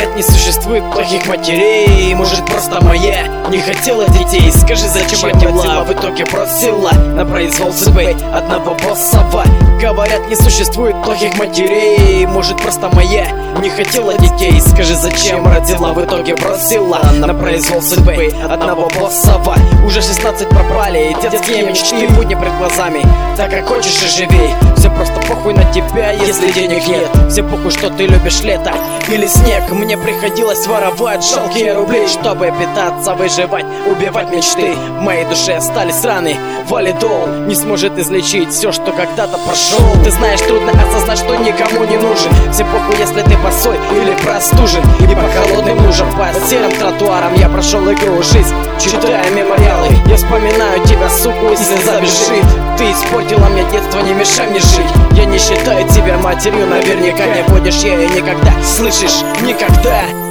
Говорят, не существует плохих матерей. Может, просто моя не хотела детей. Скажи, зачем родила, в итоге бросила на произвол судьбы одного боссова. Говорят, не существует плохих матерей. Может, просто моя не хотела детей. Скажи, зачем родила, в итоге бросила на произвол судьбы одного боссова. Уже 16 пропали, детские мечты и будни пред глазами. Так как хочешь и живей. Все просто похуй на тебя, если денег нет. Все похуй, что ты любишь лето или снег. Мне приходилось воровать жалкие рубли, чтобы питаться, выживать, убивать мечты. В моей душе остались раны. Валидол не сможет излечить все, что когда-то прошел. Ты знаешь, трудно осознать, что никому не нужен. Все похуй, если ты босой или простужен. И по холодным лужам, по серым тротуарам я прошел игру жизнь, читая мемориалы. Я вспоминаю тебя, суку, и слеза бежит. Ты испортила мне детство, не мешай мне жить. Я не считаю тебя матерью, наверняка не будешь ею никогда. Слышишь? Никогда.